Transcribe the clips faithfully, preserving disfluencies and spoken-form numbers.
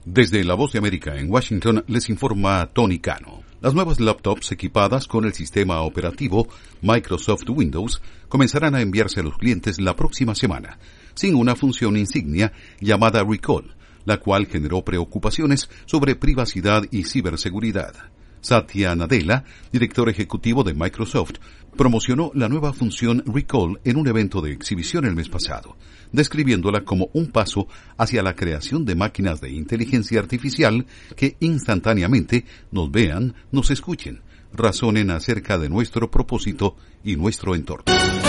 Desde La Voz de América en Washington les informa Tony Cano. Las nuevas laptops equipadas con el sistema operativo Microsoft Windows comenzarán a enviarse a los clientes la próxima semana, sin una función insignia llamada Recall, la cual generó preocupaciones sobre privacidad y ciberseguridad. Satya Nadella, director ejecutivo de Microsoft, promocionó la nueva función Recall en un evento de exhibición el mes pasado, describiéndola como un paso hacia la creación de máquinas de inteligencia artificial que instantáneamente nos vean, nos escuchen, razonen acerca de nuestro propósito y nuestro entorno.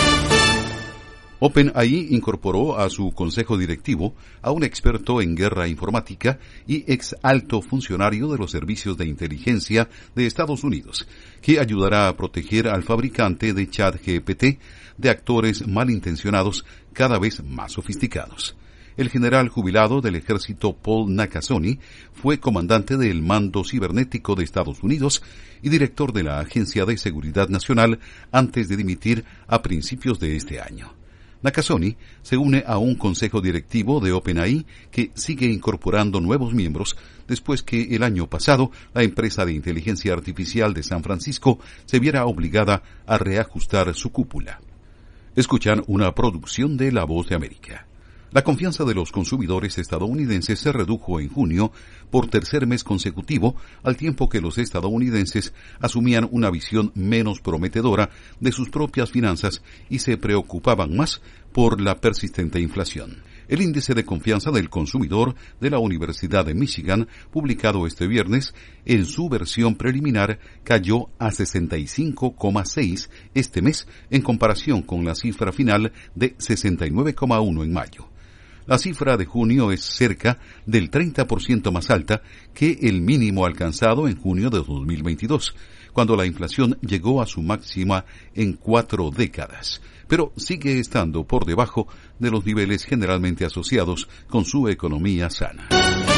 OpenAI incorporó a su consejo directivo a un experto en guerra informática y ex alto funcionario de los servicios de inteligencia de Estados Unidos, que ayudará a proteger al fabricante de ChatGPT de actores malintencionados cada vez más sofisticados. El general jubilado del ejército Paul Nakasone fue comandante del Mando Cibernético de Estados Unidos y director de la Agencia de Seguridad Nacional antes de dimitir a principios de este año. Nakasone se une a un consejo directivo de OpenAI que sigue incorporando nuevos miembros después que el año pasado la empresa de inteligencia artificial de San Francisco se viera obligada a reajustar su cúpula. Escuchan una producción de La Voz de América. La confianza de los consumidores estadounidenses se redujo en junio por tercer mes consecutivo, al tiempo que los estadounidenses asumían una visión menos prometedora de sus propias finanzas y se preocupaban más por la persistente inflación. El índice de confianza del consumidor de la Universidad de Michigan, publicado este viernes, en su versión preliminar, cayó a sesenta y cinco coma seis este mes en comparación con la cifra final de sesenta y nueve coma uno en mayo. La cifra de junio es cerca del treinta por ciento más alta que el mínimo alcanzado en junio de dos mil veintidós, cuando la inflación llegó a su máxima en cuatro décadas, pero sigue estando por debajo de los niveles generalmente asociados con su economía sana.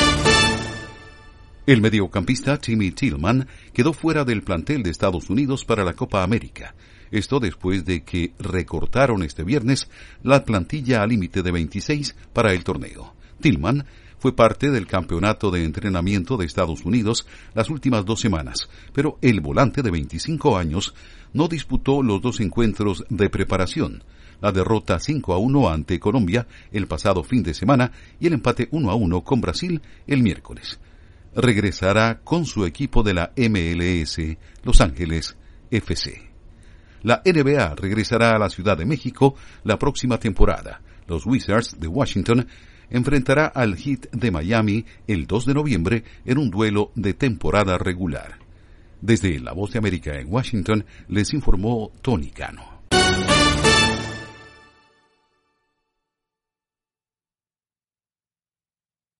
El mediocampista Timmy Tillman quedó fuera del plantel de Estados Unidos para la Copa América. Esto después de que recortaron este viernes la plantilla al límite de veintiséis para el torneo. Tillman fue parte del campeonato de entrenamiento de Estados Unidos las últimas dos semanas, pero el volante de veinticinco años no disputó los dos encuentros de preparación, la derrota cinco a uno ante Colombia el pasado fin de semana y el empate uno a uno con Brasil el miércoles. Regresará con su equipo de la M L S Los Ángeles F C. La N B A regresará a la Ciudad de México la próxima temporada. Los Wizards de Washington enfrentará al Heat de Miami el dos de noviembre en un duelo de temporada regular. Desde La Voz de América en Washington les informó Tony Cano.